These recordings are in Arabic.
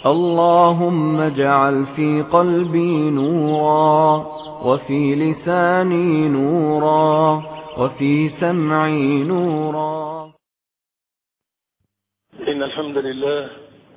اللهم اجعل في قلبي نورا، وفي لساني نورا، وفي سمعي نورا. إن الحمد لله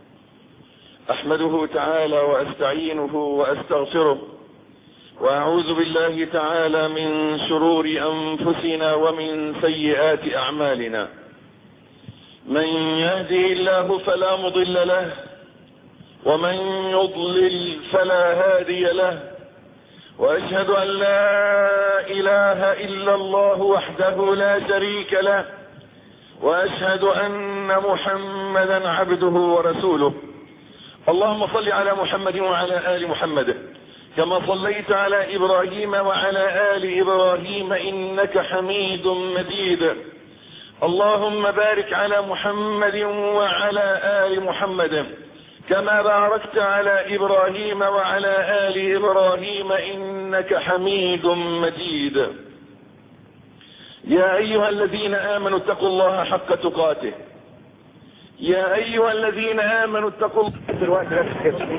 أحمده تعالى وأستعينه وأستغفره، وأعوذ بالله تعالى من شرور أنفسنا ومن سيئات أعمالنا. من يهده الله فلا مضل له، ومن يضلل فلا هادي له، وأشهد أن لا إله إلا الله وحده لا شريك له، وأشهد أن محمدا عبده ورسوله. اللهم صل على محمد وعلى آل محمد كما صليت على إبراهيم وعلى آل إبراهيم إنك حميد مجيد. اللهم بارك على محمد وعلى آل محمد كما باركت على إبراهيم وعلى آل إبراهيم إنك حميد مجيد. يا أيها الذين آمنوا اتقوا الله حق تقاته، يا أيها الذين آمنوا اتقوا الله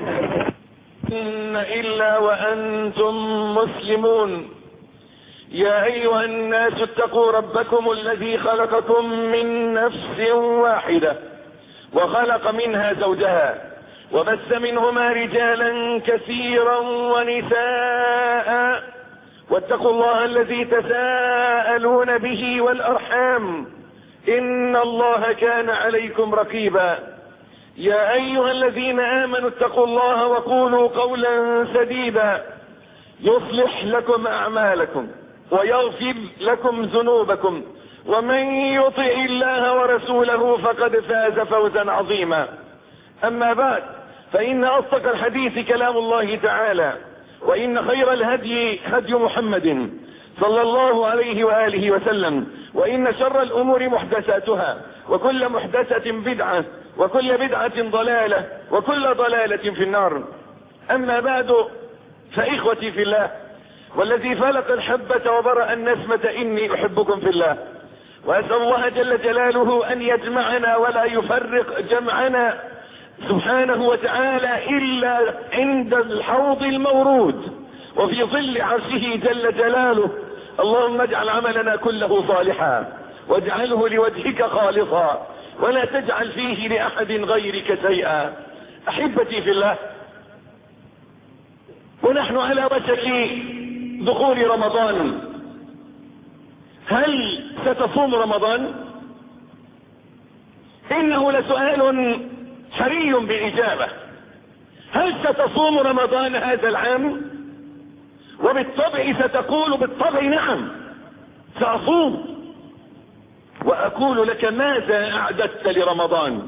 إلا وأنتم مسلمون. يا أيها الناس اتقوا ربكم الذي خلقكم من نفس واحدة وخلق منها زوجها، وبث منهما رجالا كثيرا ونساء، واتقوا الله الذي تساءلون به والأرحام إن الله كان عليكم رقيبا. يا أيها الذين آمنوا اتقوا الله وقولوا قولا سديدا يصلح لكم أعمالكم ويغفر لكم ذنوبكم، ومن يطع الله ورسوله فقد فاز فوزا عظيما. أما بعد، فإن أصدق الحديث كلام الله تعالى، وإن خير الهدي هدي محمد صلى الله عليه وآله وسلم، وإن شر الأمور محدثاتها، وكل محدثة بدعة، وكل بدعة ضلالة، وكل ضلالة في النار. أما بعد، فإخوتي في الله، والذي فلق الحبة وبرأ النسمة إني أحبكم في الله، وأسأل الله جل جلاله أن يجمعنا ولا يفرق جمعنا سبحانه وتعالى إلا عند الحوض المورود وفي ظل عرشه جل جلاله. اللهم اجعل عملنا كله صالحا، واجعله لوجهك خالصا، ولا تجعل فيه لأحد غيرك شيئا. أحبتي في الله، ونحن على وشك دخول رمضان، هل ستصوم رمضان؟ إنه لسؤال حري بإجابة. هل ستصوم رمضان هذا العام؟ وبالطبع ستقول بالطبع نعم سأصوم. وأقول لك ماذا أعددت لرمضان؟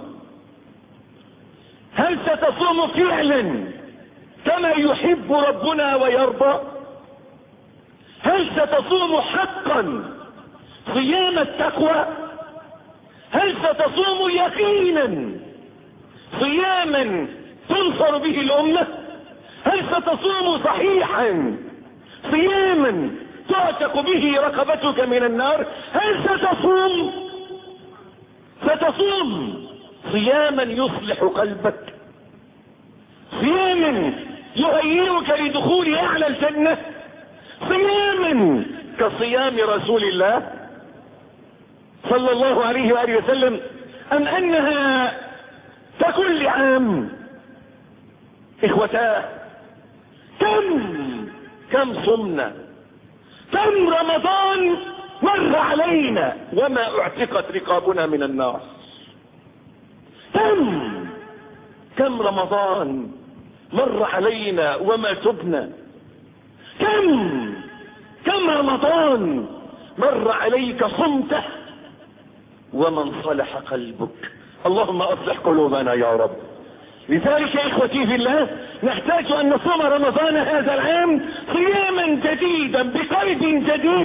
هل ستصوم فعلا كما يحب ربنا ويرضى؟ هل ستصوم حقا صيام التقوى؟ هل ستصوم يقينا صياما تنصر به الأمة؟ هل ستصوم صحيحا صياما تعتق به رقبتك من النار؟ هل ستصوم صياما يصلح قلبك، صياما يهيئك لدخول أعلى الجنة، صياما كصيام رسول الله صلى الله عليه وآله وسلم، أم أنها ككل عام؟ إخوتاه، كم صمنا، كم رمضان مر علينا وما اعتقت رقابنا من النار؟ كم رمضان مر علينا وما تبنا؟ كم رمضان مر عليك صمته وما انصلح قلبك؟ اللهم اصلح قلوبنا يا رب. لذلك يا اخوتي في الله، نحتاج ان نصوم رمضان هذا العام صياما جديدا بقلب جديد.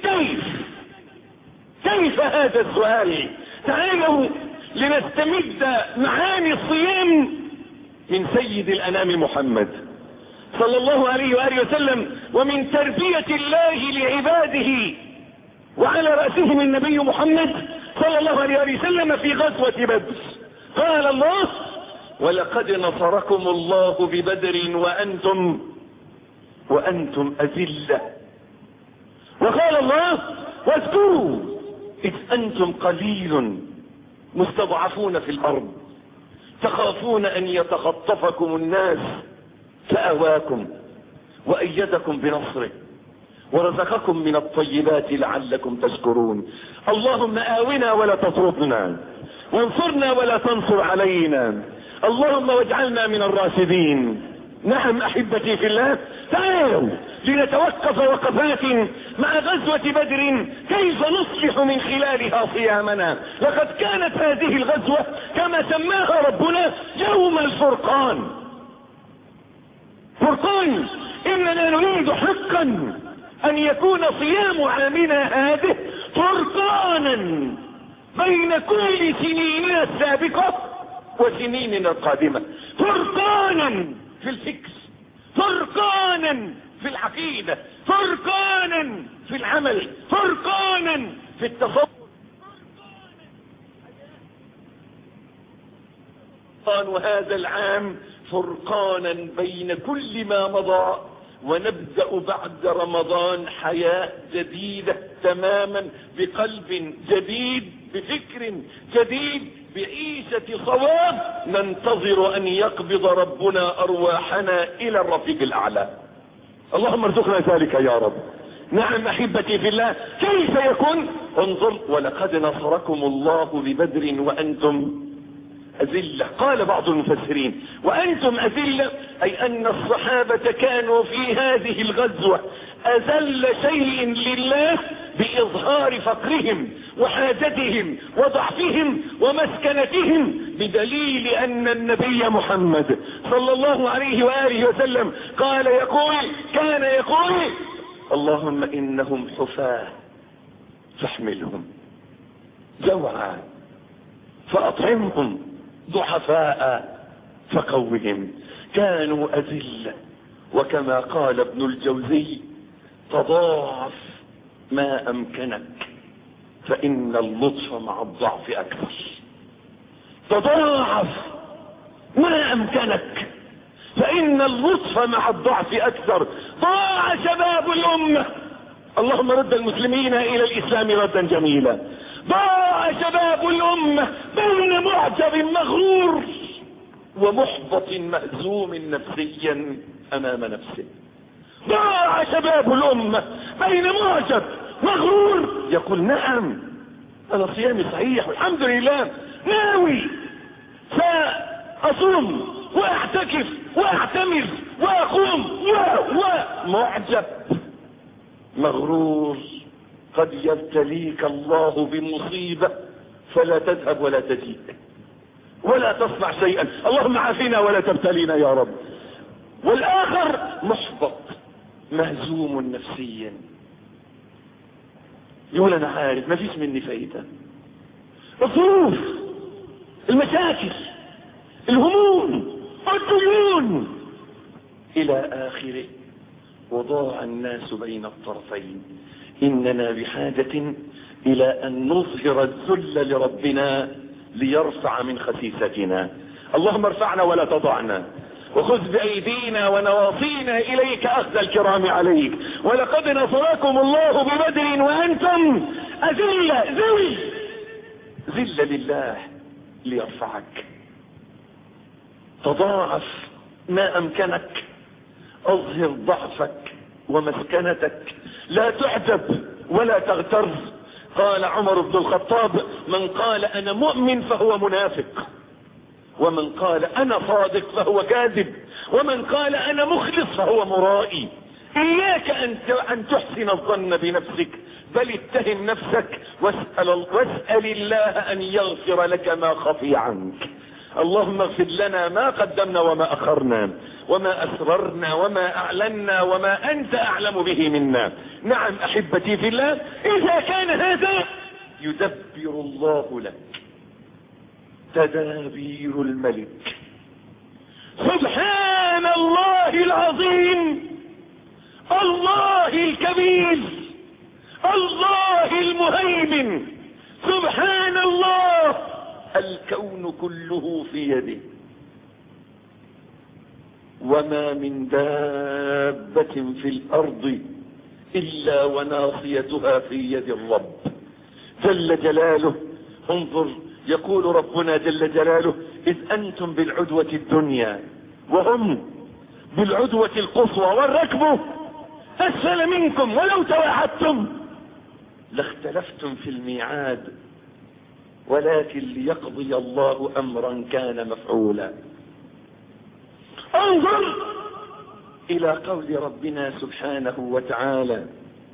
كيف هذا السؤال؟ تعالوا لنستمد معاني الصيام من سيد الانام محمد صلى الله عليه وآله وسلم، ومن تربية الله لعباده، وعلى رأسهم النبي محمد صلى الله عليه وسلم في غزوة بدر. قال الله: ولقد نصركم الله ببدر وأنتم أذلة. وقال الله واذكروا إذ أنتم قليل مستضعفون في الأرض تخافون أن يتخطفكم الناس فأواكم وأيدكم بنصره ورزقكم من الطيبات لعلكم تشكرون. اللهم آونا ولا تطردنا، وانصرنا ولا تنصر علينا، اللهم واجعلنا من الراشدين. نعم أحبتي في الله، تعالوا لنتوقف وقفات مع غزوة بدر كيف نصلح من خلالها صيامنا. لقد كانت هذه الغزوة كما سماها ربنا يوم الفرقان. فرقان، إننا نريد حقا أن يكون صيام عامنا هذه فرقانا بين كل سنيننا السابقة وسنيننا القادمة، فرقانا في الفكر، فرقانا في العقيدة، فرقانا في العمل، فرقانا في التصور. وهذا العام فرقانا بين كل ما مضى، ونبدأ بعد رمضان حياة جديدة تماما، بقلب جديد، بفكر جديد، بعيشة صواب، ننتظر أن يقبض ربنا أرواحنا إلى الرفيق الأعلى. اللهم ارزقنا ذلك يا رب. نعم أحبتي في الله، كيف يكون؟ انظر، ولقد نصركم الله ببدر وأنتم أذلة. قال بعض المفسرين وأنتم أذلة أي أن الصحابة كانوا في هذه الغزوة أذل شيء لله بإظهار فقرهم وحاجتهم وضعفهم ومسكنتهم، بدليل أن النبي محمد صلى الله عليه وآله وسلم كان يقول اللهم إنهم حفاة فاحملهم، جوعا فأطعمهم، ضعفاء فقوهم. كانوا أذلة. وكما قال ابن الجوزي تضاعف ما أمكنك فإن اللطف مع الضعف أكثر. تضاعف ما أمكنك فإن اللطف مع الضعف أكثر. ضاع شباب الأمة، اللهم رد المسلمين إلى الإسلام ردا جميلا. ضاع شباب الأمة بين معجب مغرور ومحبط مهزوم نفسيا أمام نفسه. ضاع شباب الأمة بين معجب مغرور يقول نعم أنا صيامي صحيح والحمد لله، ناوي سأصوم وأعتكف وأعتمر وأقوم معجب مغرور. قد يبتليك الله بمصيبة فلا تذهب ولا تجيء ولا تصنع شيئا، اللهم عافنا ولا تبتلينا يا رب. والآخر محبط مهزوم نفسيا، يقول أنا عارف ما فيش مني فايدة، الظروف، المشاكل، الهموم، الديون إلى آخره. وضاع الناس بين الطرفين. إننا بحاجة إلى أن نظهر الذل لربنا ليرفع من خسيستنا. اللهم ارفعنا ولا تضعنا، وخذ بأيدينا ونواصينا إليك أخذ الكرام عليك. ولقد نصركم الله ببدر وأنتم أذلة، ذل لله ليرفعك. تضاعف ما أمكنك، أظهر ضعفك ومسكنتك، لا تعجب ولا تغتر. قال عمر بن الخطاب من قال أنا مؤمن فهو منافق، ومن قال أنا صادق فهو كاذب، ومن قال أنا مخلص فهو مرائي. إياك أن تحسن الظن بنفسك، بل اتهم نفسك واسأل الله أن يغفر لك ما خفي عنك. اللهم اغفر لنا ما قدمنا وما أخرنا وما أسررنا وما أعلنا وما أنت أعلم به منا. نعم أحبتي في الله، إذا كان هذا يدبر الله لك تدابير الملك. سبحان الله العظيم، الله الكبير، الله المهيمن، سبحان الله، الكون كله في يده. وما من دابة في الأرض إلا وناصيتها في يد الرب جل جلاله. انظر، يقول ربنا جل جلاله: إذ أنتم بالعدوة الدنيا وهم بالعدوة القصوى والركب أسفل منكم ولو تواعدتم لاختلفتم في الميعاد ولكن ليقضي الله أمرا كان مفعولا. انظر إلى قول ربنا سبحانه وتعالى: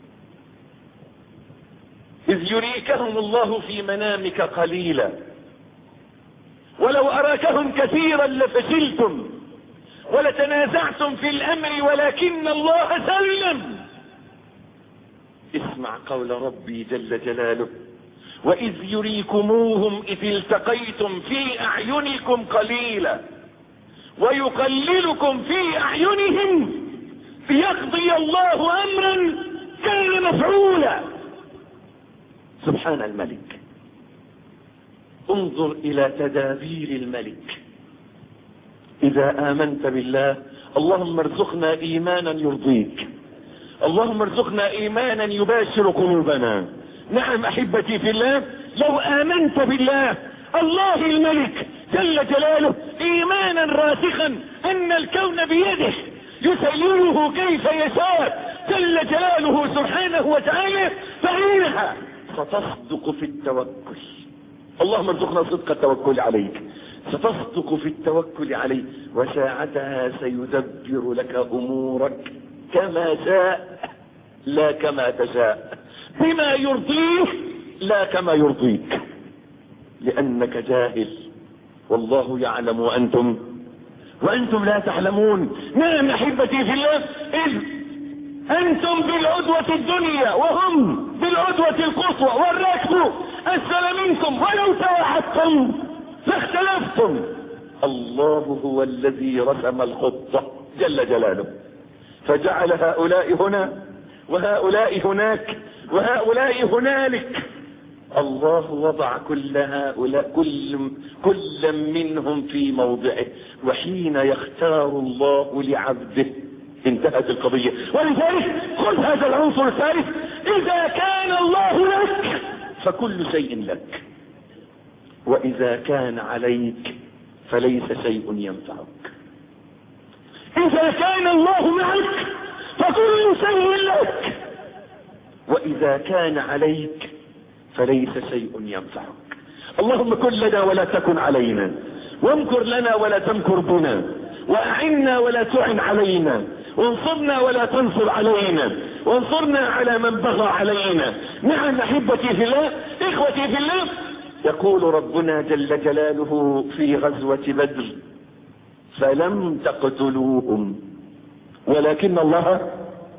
إذ يريكهم الله في منامك قليلا ولو أراكهم كثيرا لفشلتم ولتنازعتم في الأمر ولكن الله سلم. اسمع قول ربي جل جلاله: وإذ يريكموهم إذ التقيتم في أعينكم قليلا ويقللكم في أعينهم ليقضي الله أمرا كان مفعولا. سبحان الملك. انظر إلى تدابير الملك. إذا آمنت بالله، اللهم ارزقنا إيمانا يرضيك، اللهم ارزقنا إيمانا يباشر قلوبنا. نعم أحبتي في الله، لو آمنت بالله الله الملك جل جلاله إيمانا راسخا أن الكون بيده يسيره كيف يشاء جل جلاله سبحانه وتعالى، فإنها ستصدق في التوكل. اللهم ارزقنا صدق التوكل عليك. ستصدق في التوكل عليه، وساعتها سيدبر لك أمورك كما شاء لا كما تشاء، بما يرضيه لا كما يرضيك، لأنك جاهل والله يعلم وأنتم لا تعلمون. نعم أحبتي في الله، إذ أنتم بالعدوة الدنيا وهم بالعدوة القصوى والركب أسفل منكم ولو تواعدتم فاختلفتم. الله هو الذي رسم الخطة جل جلاله، فجعل هؤلاء هنا وهؤلاء هناك وهؤلاء هنالك. الله وضع كل هؤلاء كل منهم في موضعه، وحين يختار الله لعبده انتهت القضية. ولذلك خذ هذا العنصر الثالث: إذا كان الله لك فكل شيء لك، وإذا كان عليك فليس شيء ينفعك. إذا كان الله معك فكل شيء لك، وإذا كان عليك فليس شيء ينفعك. اللهم كن لنا ولا تكن علينا، وامكر لنا ولا تمكر بنا، وأعنا ولا تعن علينا، وانصرنا ولا تنصر علينا، وانصرنا على من بغى علينا. نعم أحبتي في الله، إخوتي في الله، يقول ربنا جل جلاله في غزوة بدر: فلم تقتلوهم ولكن الله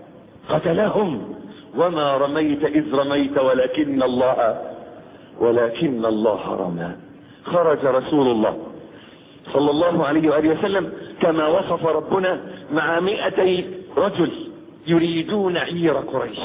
قتلهم وما رميت إذ رميت ولكن الله رمى. خرج رسول الله صلى الله عليه وآله وسلم كما وصف ربنا مع 200 رجل يريدون عير قريش.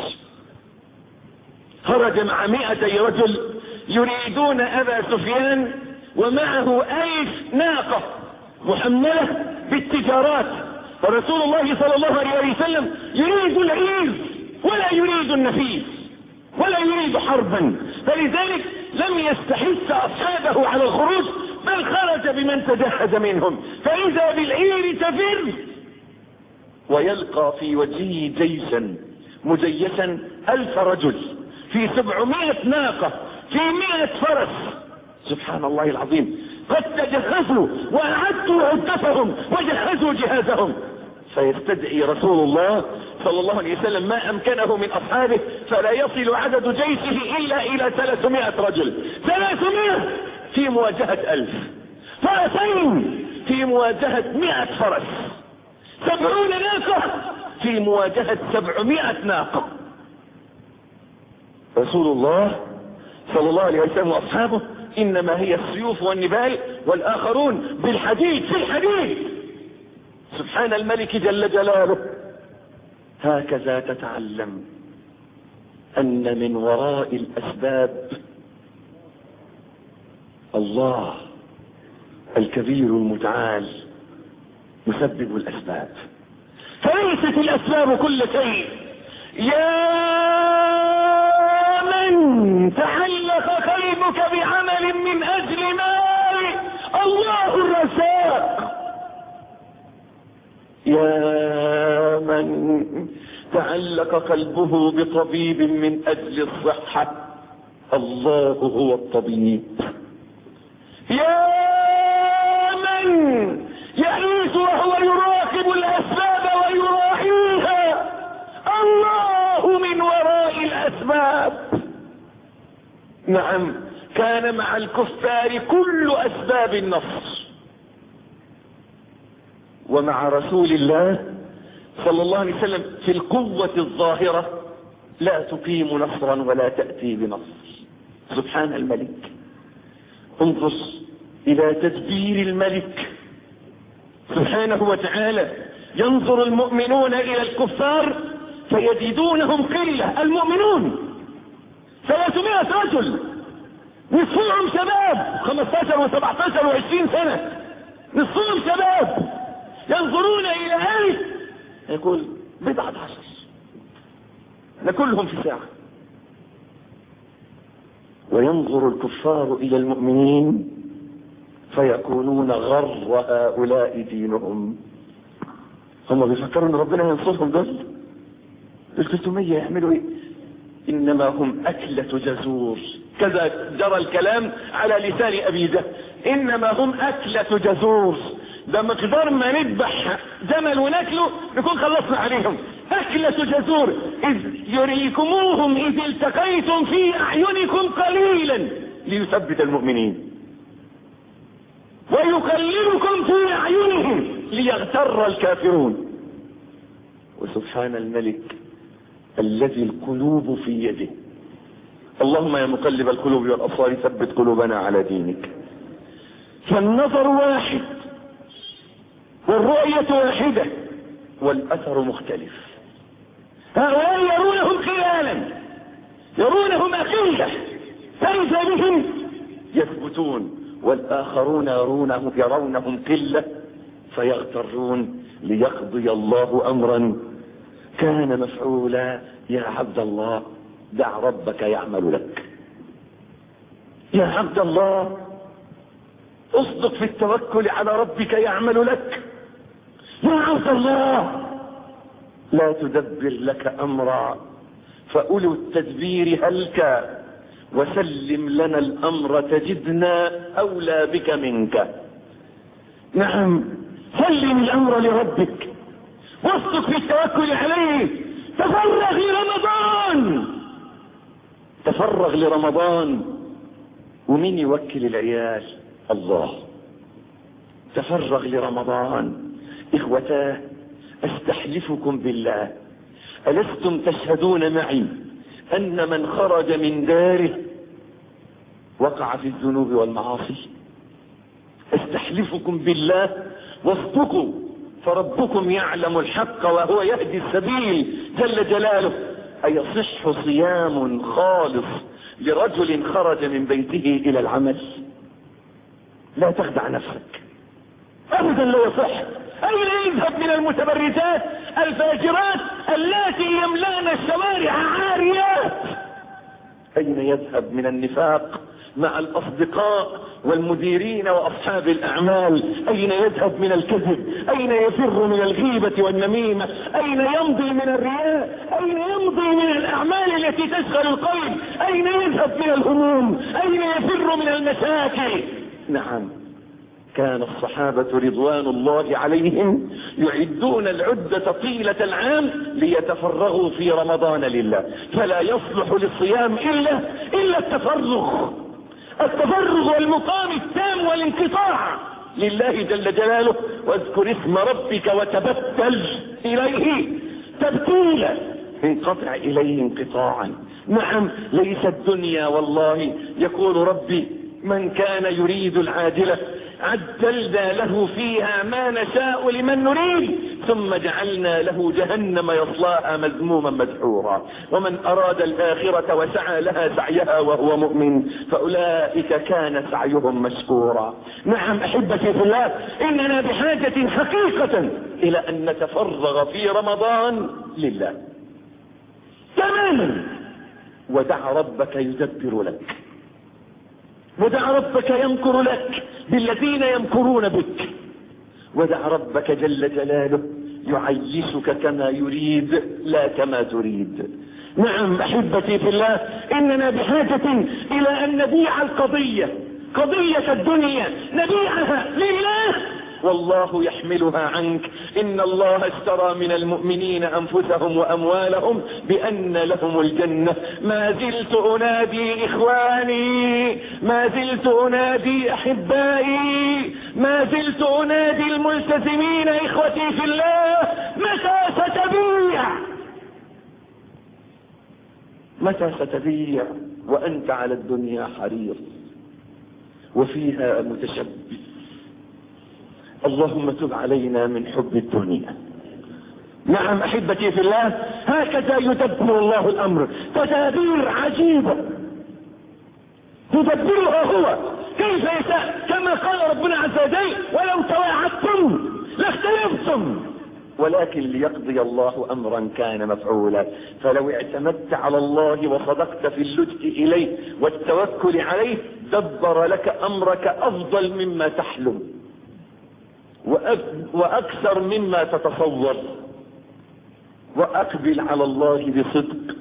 خرج مع 200 رجل يريدون أبا سفيان ومعه 1000 ناقة محملة بالتجارات، ورسول الله صلى الله عليه وسلم يريد العير ولا يريد النفيس ولا يريد حربا، فلذلك لم يستحث أصحابه على الخروج، بل خرج بمن تجهز منهم، فإذا بالعير تفر ويلقى في وجهه جيشا مجيشا 1000 رجل في 700 ناقة في 100 فرس. سبحان الله العظيم، قد تجهزوا وأعدوا عدتهم وجهزوا جهازهم، فيستدعي رسول الله صلى الله عليه وسلم ما أمكنه من أصحابه، فلا يصل عدد جيشه إلا إلى 300 رجل. 300 في مواجهة 1000، 200 في مواجهة 100 فرس، 70 ناقة في مواجهة 700 ناقة. رسول الله صلى الله عليه وسلم وأصحابه إنما هي السيوف والنبال، والآخرون بالحديد في الحديد. سبحان الملك جل جلاله. هكذا تتعلم أن من وراء الأسباب الله الكبير المتعال يسبب الأسباب، فليست الأسباب كل شيء. يا من تعلق قلبك بعمل من أجل مال، الله الرزاق. يا من تعلق قلبه بطبيب من أجل الصحة، الله هو الطبيب. يا من يعيش وهو يراقب الأسباب ويراعيها، الله من وراء الأسباب. نعم، كان مع الكفار كل أسباب النصر، ومع رسول الله صلى الله عليه وسلم في القوة الظاهرة لا تقيم نصرا ولا تأتي بنصر. سبحان الملك. انظر إلى تدبير الملك سبحانه وتعالى. ينظر المؤمنون إلى الكفار فيجدونهم قلة. المؤمنون 300 رجل، نصفهم شباب 15 و17 و20 سنة، نصفهم شباب. ينظرون إلى آية يقول بضعة عشر لكلهم في ساعة. وينظر الكفار إلى المؤمنين فيكونون غر هؤلاء دينهم. هم بيفكروا ان ربنا ينصرهم دول 300 يعملوا ايه؟ انما هم اكلة جزور. كذا جرى الكلام على لسان ابي جهل، انما هم اكلة جزور. ده مقدار ما نذبح جمل وناكله نكون خلصنا عليهم. اكلة جزور اذ يريكموهم اذ التقيتم في اعينكم قليلا ليثبت المؤمنين، ويقللكم في اعينهم ليغتر الكافرون. وسبحان الملك الذي القلوب في يده. اللهم يا مقلب القلوب والابصار ثبت قلوبنا على دينك. فالنظر واحد والرؤية واحدة والاثر مختلف. هؤلاء يرونهم خيالا، يرونهم أقلة، فإذا بهم يثبتون، والآخرون يرونهم قلة فيغترون ليقضي الله أمرا كان مفعولا. يا عبد الله دع ربك يعمل لك. يا عبد الله اصدق في التوكل على ربك يعمل لك. يا عبد الله لا تدبر لك أمرا فأولو التدبير هلك، وسلم لنا الأمر تجدنا أولى بك منك. نعم، سلم الأمر لربك واصدق في التوكل عليه. تفرغ لرمضان، تفرغ لرمضان. ومين يوكل العيال؟ الله. تفرغ لرمضان. إخوتاه استحلفكم بالله، ألستم تشهدون معي أن من خرج من داره وقع في الذنوب والمعاصي؟ استحلفكم بالله واصدقوا، فربكم يعلم الحق وهو يهدي السبيل جل جلاله. أيصح صيام خالص لرجل خرج من بيته إلى العمل؟ لا تخدع نفسك أبدا، لا يصح. أين يذهب من المتبرجات الفاجرات اللاتي يملأن الشوارع عاريات؟ أين يذهب من النفاق مع الأصدقاء والمديرين وأصحاب الأعمال؟ أين يذهب من الكذب؟ أين يفر من الغيبة والنميمة؟ أين يمضي من الرياء؟ أين يمضي من الأعمال التي تشغل القلب؟ أين يذهب من الهموم؟ أين يفر من المشاكل؟ نعم، كان الصحابة رضوان الله عليهم يعدون العدة طيلة العام ليتفرغوا في رمضان لله، فلا يصلح للصيام إلا التفرغ والمقام التام والانقطاع لله جل جلاله. واذكر اسم ربك وتبتل إليه تبتيلا، انقطع إليه انقطاعا. نعم، ليس الدنيا والله. يقول ربي من كان يريد العاجلة عجلنا له فيها ما نشاء لمن نريد ثم جعلنا له جهنم يصلاها مذموما مدحورا ومن أراد الآخرة وسعى لها سعيها وهو مؤمن فأولئك كان سعيهم مشكورا. نعم أحبتي في الله، إننا بحاجة حقيقة إلى أن نتفرغ في رمضان لله تماما. ودع ربك يدبر لك، ودع ربك يمكر لك بالذين يمكرون بك، ودع ربك جل جلاله يعيشك كما يريد لا كما تريد. نعم أحبتي في الله، إننا بحاجة إلى أن نبيع القضية، قضية الدنيا نبيعها لله والله يحملها عنك. إن الله اشترى من المؤمنين أنفسهم وأموالهم بأن لهم الجنة. ما زلت أنادي إخواني، ما زلت أنادي أحبائي، ما زلت أنادي الملتزمين إخوتي في الله، متى ستبيع؟ متى ستبيع وأنت على الدنيا حريص وفيها متشبث؟ اللهم تب علينا من حب الدنيا. نعم أحبتي في الله، هكذا يدبر الله الأمر تدابير عجيبة يدبرها هو كيف يشاء، كما قال ربنا عز وجل ولو تواعدتم لاختلفتم ولكن ليقضي الله أمرا كان مفعولا. فلو اعتمدت على الله وصدقت في اللجء إليه والتوكل عليه دبر لك أمرك أفضل مما تحلم وأكثر مما تتصور. وأقبل على الله بصدق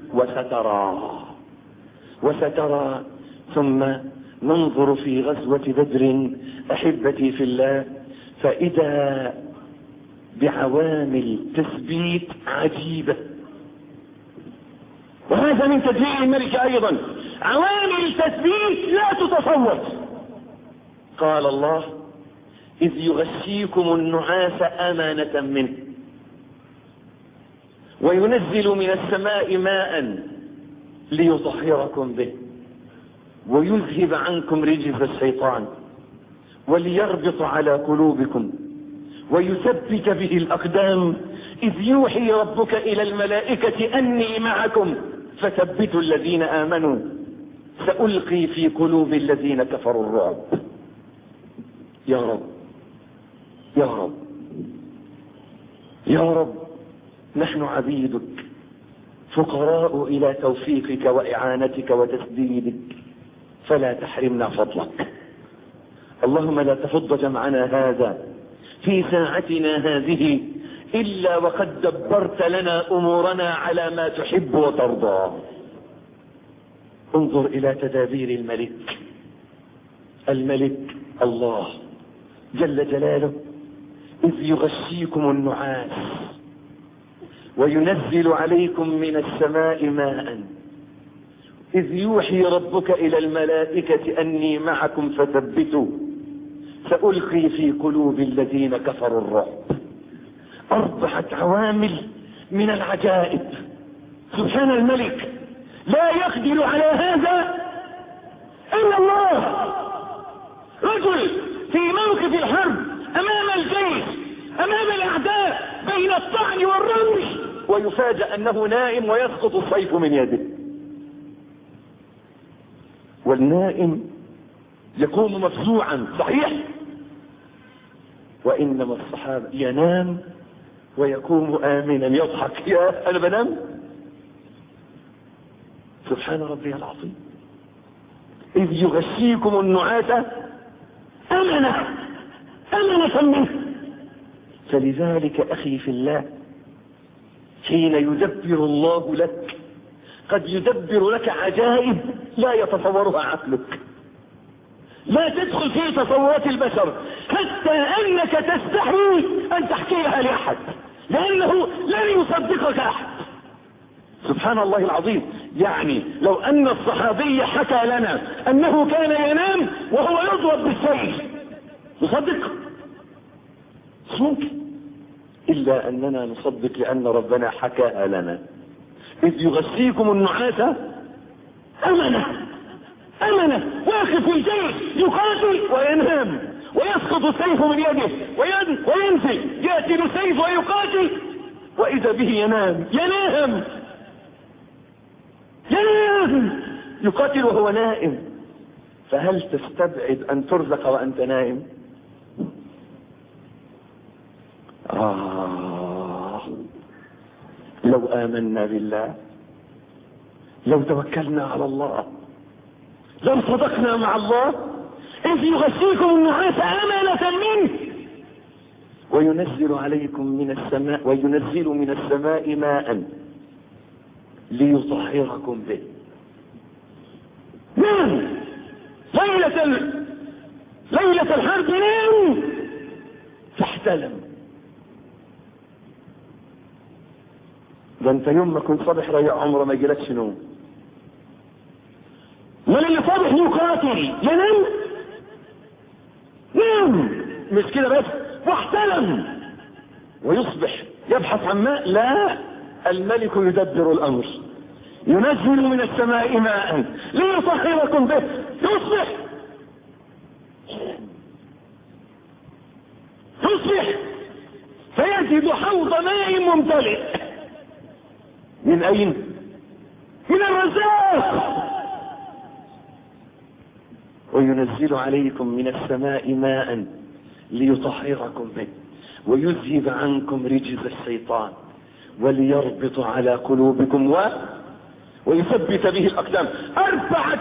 وسترى. ثم ننظر في غزوة بدر أحبتي في الله، فإذا بعوامل تثبيت عجيبة، وهذا من تدبير الملك أيضا، عوامل تثبيت لا تتصور. قال الله إذ يغشيكم النعاس أمانة منه وينزل من السماء ماء ليطهركم به ويذهب عنكم رجز الشيطان وليربط على قلوبكم ويثبت به الأقدام. إذ يوحي ربك إلى الملائكة أني معكم فثبتوا الذين آمنوا سألقي في قلوب الذين كفروا الرعب. يا رب يا رب يا رب، نحن عبيدك فقراء إلى توفيقك وإعانتك وتسديدك، فلا تحرمنا فضلك. اللهم لا تفض جمعنا هذا في ساعتنا هذه إلا وقد دبرت لنا أمورنا على ما تحب وترضى. انظر إلى تدابير الملك الله جل جلاله. إذ يغشيكم النعاس وينزل عليكم من السماء ماء إذ يوحي ربك إلى الملائكة أني معكم فثبتوا سألقي في قلوب الذين كفروا الرعب. 4 عوامل من العجائب. سبحان الملك، لا يقدر على هذا إلا الله. رجل في موقف الحرب أمام الجيش أمام الأعداء بين الطعن والرمش ويفاجأ أنه نائم ويسقط السيف من يده، والنائم يقوم مفزوعا صحيح، وإنما الصحابة ينام ويقوم آمنا يضحك، يا أنا بنام. سبحان ربي العظيم. إذ يغشيكم النعاس أمنة منه. فلذلك أخي في الله، حين يدبر الله لك قد يدبر لك عجائب لا يتصورها عقلك، لا تدخل في تصورات البشر، حتى أنك تستحي أن تحكيها لأحد لأنه لن يصدقك أحد. سبحان الله العظيم. يعني لو أن الصحابي حكى لنا أنه كان ينام وهو يضرب بالسيف نصدق؟ ممكن، إلا أننا نصدق لأن ربنا حكاها لنا. إذ يغشيكم النعاس أمنة واقف في الجيش يقاتل وينام ويسقط السيف من يده وينزل، يأتي بالسيف ويقاتل، وإذا به ينام يقاتل وهو نائم. فهل تستبعد أن ترزق وأنت نائم؟ لو آمنا بالله، لو توكلنا على الله، لو صدقنا مع الله، إذ يغشيكم النعاس أمانة منه وينزل عليكم من السماء ماء ليطهركم به. نام ليلة الحرب، نام فاحتلم. ده انت يوم ما كنت صبح ريع عمره ما يجيلكش نوم. من اللي صبح يقاتل ينام؟ نام مش كده بس، واحتلم ويصبح يبحث عن ماء. لا، الملك يدبر الامر، ينزل من السماء ماء ليطهركم به. يصبح فيجد حوض ماء ممتلئ. من اين؟ من الرزاق. وينزل عليكم من السماء ماء ليطهركم به ويذهب عنكم رجز الشيطان وليربط على قلوبكم ويثبت به الأقدام. 4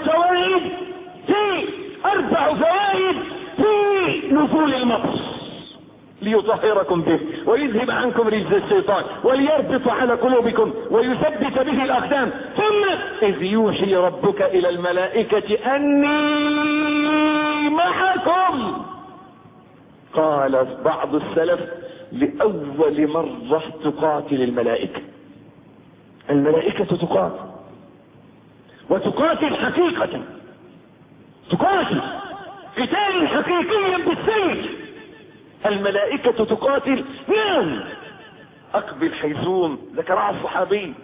فوائد في نزول المطر ليطهركم به ويذهب عنكم رجز الشيطان وليربط على قلوبكم ويثبت به الأقدام. ثم إذ يوحي ربك إلى الملائكة أني معكم. قال بعض السلف لأول مرة تقاتل الملائكة تقاتل، وتقاتل حقيقة، تقاتل قتال حقيقيا بالسيف. الملائكة تقاتل. نعم. أقبل حيزوم ذكرها الصحابي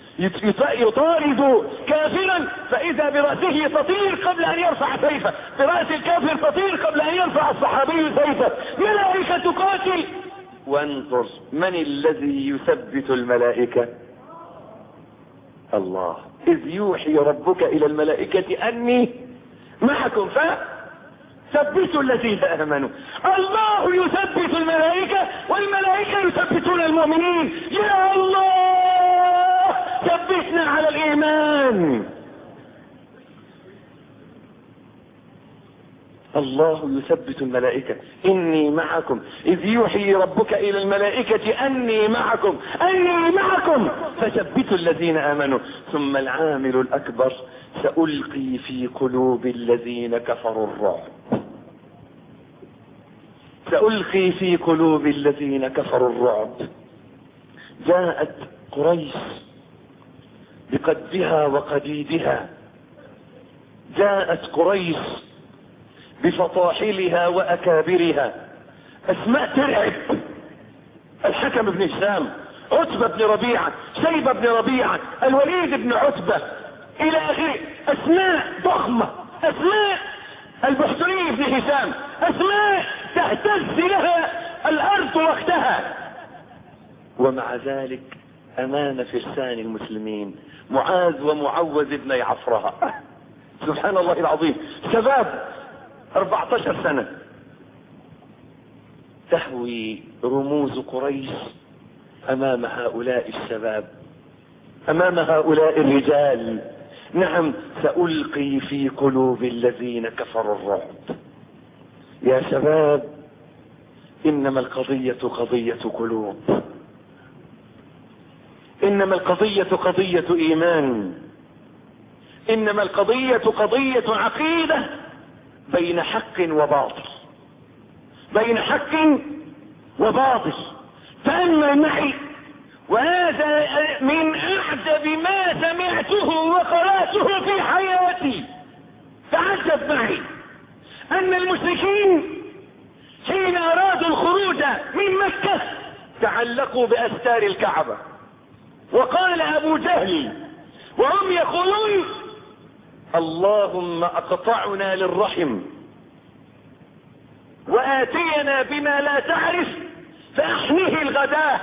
يطارد كافرا فإذا برأسه تطير قبل أن يرفع سيفه، برأس الكافر تطير قبل أن يرفع الصحابي سيفه. ملائكة تقاتل. وانظر من الذي يثبت الملائكة؟ الله. إذ يوحي ربك إلى الملائكة أني معكم ثبتوا الذين آمنوا. الله يثبت الملائكة والملائكة يثبتون المؤمنين. يا الله ثبتنا على الإيمان. الله يثبت الملائكة. إني معكم إذ يوحي ربك إلى الملائكة أني معكم فثبتوا الذين آمنوا. ثم العامل الأكبر سألقي في قلوب الذين كفروا الرعب. سألقي في قلوب الذين كفروا الرعب. جاءت قريش بقدها وقديدها، جاءت قريش بفطاحلها وأكابرها. أسماء ترعب. الحكم بن هشام، عتبة بن ربيعة، شيبة بن ربيعة، الوليد بن عتبة إلى آخره. أسماء ضخمة، أسماء البحتري بن هشام، أسماء تهتز لها الأرض وقتها. ومع ذلك أمام فرسان المسلمين معاذ ومعوذ بن عفرها. سبحان الله العظيم. شباب 14 سنة تهوي رموز قريش أمام هؤلاء الشباب، أمام هؤلاء الرجال. نعم. سألقي في قلوب الذين كفروا الرعب. يا شباب إنما القضية قضية قلوب، إنما القضية قضية إيمان، إنما القضية قضية عقيدة بين حق وباطل، بين حق وباطل. تأمل معي، وهذا من أعجب ما سمعته وقرأته في حياتي. تعجب معي أن المشركين حين أرادوا الخروج من مكة تعلقوا بأستار الكعبة، وقال أبو جهل وهم يقولون اللهم أقطعنا للرحم وآتينا بما لا تعرف فأحمه الغداة.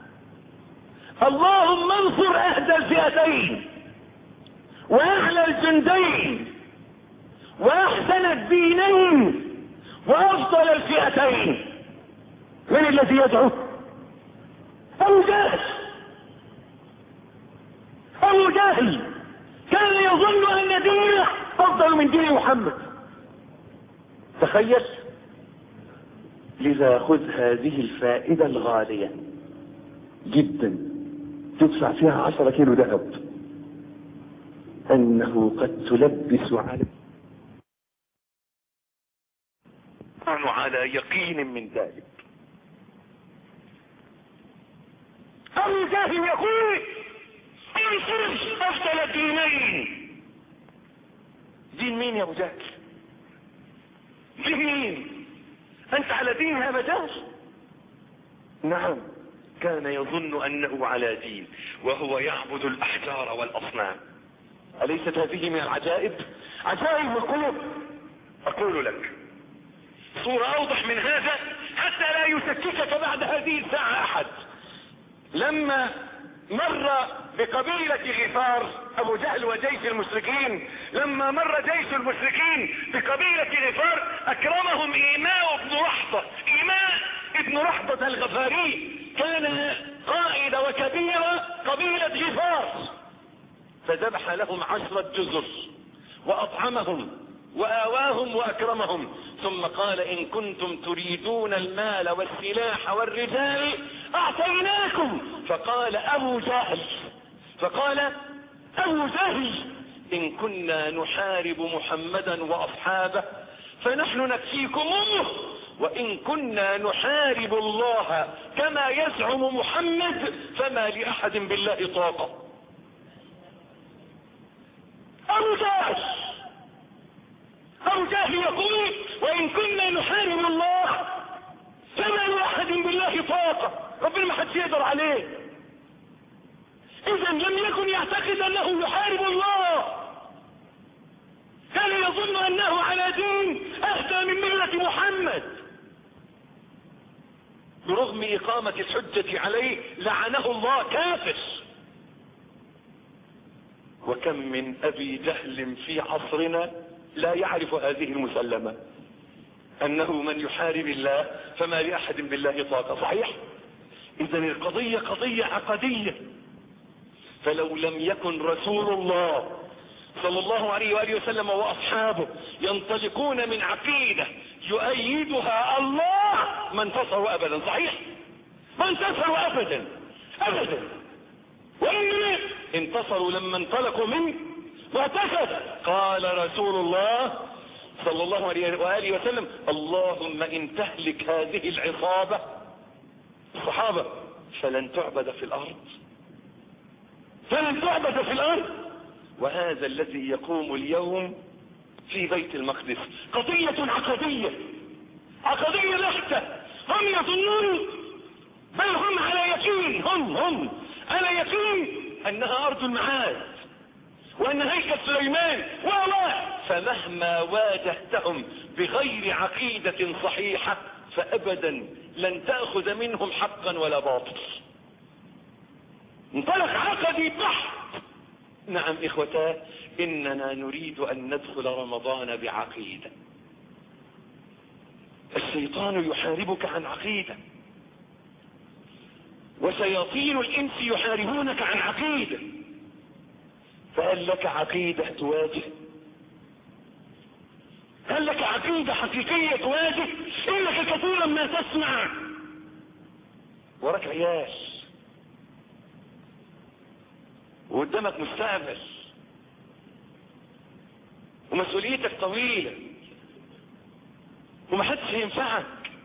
اللهم انصر أهدى الفئتين وأعلى الجندين وأحسن الدينين وأفضل الفئتين. من الذي يدعو؟ أبو جهل. أبو جهل كان يظن أن دينه أفضل من دين محمد. تخيل. لذا خذ هذه الفائدة الغالية جدا تدفع فيها 10 كيلو ذهب، أنه قد تلبس على يقين من ذلك. أبو جهل يقول انصر أفضل الدينين. دين مين يا أبو جهل؟ مين؟ أنت على دين يا أبا جهل؟ نعم، كان يظن أنه على دين وهو يعبد الأحجار والأصنام. أليست هذه من العجائب؟ عجائب القلوب. أقول لك صورة أوضح من هذا حتى لا يشككك بعد هذه الساعة أحد. لما مر بقبيلة غفار أبو جهل وجيش المشركين، لما مر جيش المشركين بقبيلة غفار أكرمهم إيماء بن رحضة. إيماء ابن رحضة الغفاري كان قائد وكبير قبيلة غفار، فذبح لهم 10 جزر وأطعمهم وآواهم وأكرمهم، ثم قال إن كنتم تريدون المال والسلاح والرجال أعطيناكم. فقال أبو جهل إن كنا نحارب محمدا وأصحابه فنحن نكفيكموه، وإن كنا نحارب الله كما يزعم محمد فما لأحد بالله طاقة. أبو جهل يقول وإن كنا نحارب الله فما لأحد بالله طاقة، ربنا ما حدش يقدر عليه. إذا لم يكن يعتقد أنه يحارب الله، كان يظن أنه على دين أهدى من ملة محمد. برغم إقامة الحجة عليه لعنه الله كافر. وكم من أبي جهل في عصرنا لا يعرف هذه المسلمة، أنه من يحارب الله فما لأحد بالله طاقة. صحيح؟ إذا القضية قضية عقدية. فلو لم يكن رسول الله صلى الله عليه وآله وسلم وأصحابه ينطلقون من عقيدة يؤيدها الله ما انتصروا أبدا. صحيح؟ ما انتصروا أبدا أبدا. وإنما انتصروا لما انطلقوا من معتقد. قال رسول الله صلى الله عليه وآله وسلم اللهم إن تهلك هذه العصابة الصحابة فلن تعبد في الأرض، فلن تعبد في الأرض. وهذا الذي يقوم اليوم في بيت المقدس قضية عقدية بحتة. هم يظنون بل هم على يقين، هم على يقين أنها أرض المعاد وأن هيكل سليمان فمهما واجهتهم بغير عقيدة صحيحة فأبدا لن تأخذ منهم حقا ولا باطل. انطلق عقدي بحت. نعم إخوتاه، إننا نريد أن ندخل رمضان بعقيدة. الشيطان يحاربك عن عقيدة، وشياطين الإنس يحاربونك عن عقيدة. فهل لك عقيدة تواجه؟ هل لك عقيدة حقيقية تواجه؟ إنك كثيرا ما تسمع وراك عيال وقدامك مستقبل ومسؤوليتك طويلة ومحدش ينفعك.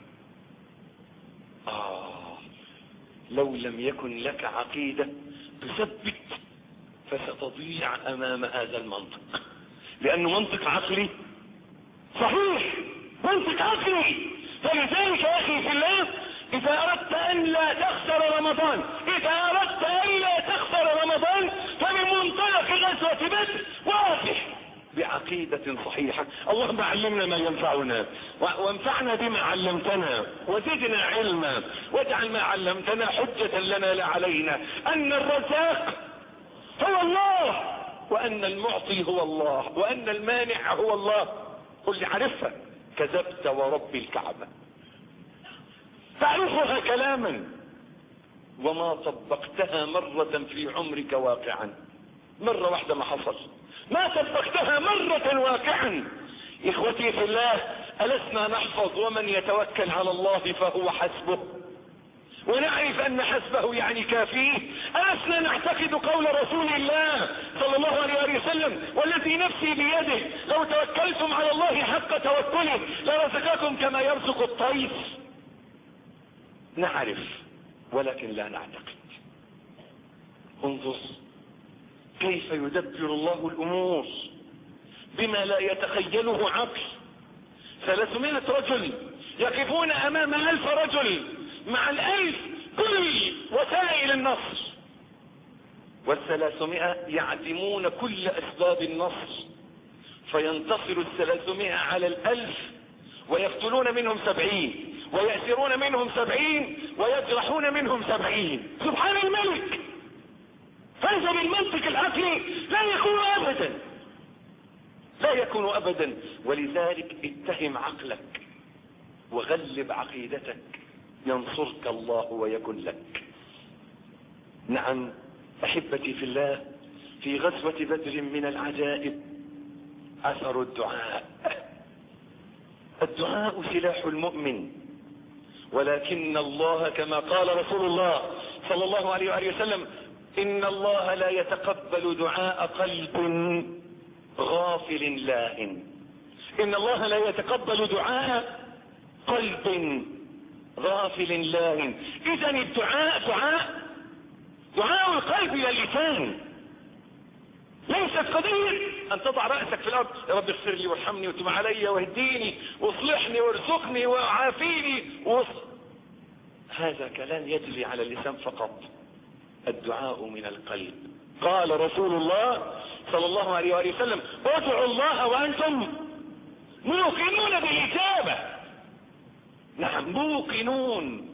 لو لم يكن لك عقيدة تثبت فستضيع أمام هذا المنطق، لأنه منطق عقلي صحيح، منطق عقلي. فلذلك يا أخي في الله إذا أردت أن لا تخسر رمضان، فبمنطلق غزوة بدر واضح بعقيدة صحيحة. اللهم علمنا ما ينفعنا وانفعنا بما علمتنا وزدنا علما، واجعل ما علمتنا حجة لنا لا علينا، أن الرزاق هو الله، وأن المعطي هو الله، وأن المانع هو الله. قل لي عرفها؟ كذبت ورب الكعبة. تعرفها كلاما وما طبقتها مرة في عمرك واقعا. مرة واحدة ما حصل، ما طبقتها مرة واقعا. اخوتي في الله، ألسنا نحفظ ومن يتوكل على الله فهو حسبه، ونعرف أن حسبه يعني كافيه؟ ألسنا نعتقد قول رسول الله صلى الله عليه وسلم والذي نفسي بيده لو توكلتم على الله حق توكله لرزقكم كما يرزق الطير؟ نعرف ولكن لا نعتقد. انظر كيف يدبر الله الأمور بما لا يتخيله عقل. 300 رجل يقفون أمام 1000 رجل، مع 1000 كل وسائل النصر، وال300 يعدمون كل أسباب النصر، فينتصر 300 على 1000 ويقتلون منهم 70 ويأسرون منهم 70 ويجرحون منهم 70. سبحان الملك. هذا بالمنطق العقلي لا يكون أبدا، لا يكون أبدا. ولذلك اتهم عقلك وغلب عقيدتك، ينصرك الله ويكن لك. نعم أحبتي في الله، في غزوة بدر من العجائب أثر الدعاء. الدعاء سلاح المؤمن، ولكن الله كما قال رسول الله صلى الله عليه وسلم: إن الله لا يتقبل دعاء قلب غافل لاهٍ. إن الله لا يتقبل دعاء قلب غافل لاهٍ. إذا الدعاء دعاء القلب إلى اللسان، ليست قضية أن تضع رأسك في الأرض: يا رب اغفر لي وارحمني وتب علي واهديني واصلحني وارزقني وعافيني هذا كلام يجري على اللسان فقط. الدعاء من القلب. قال رسول الله صلى الله عليه وسلم: ادعوا الله وأنتم موقنون بالإجابة. نعم موقنون،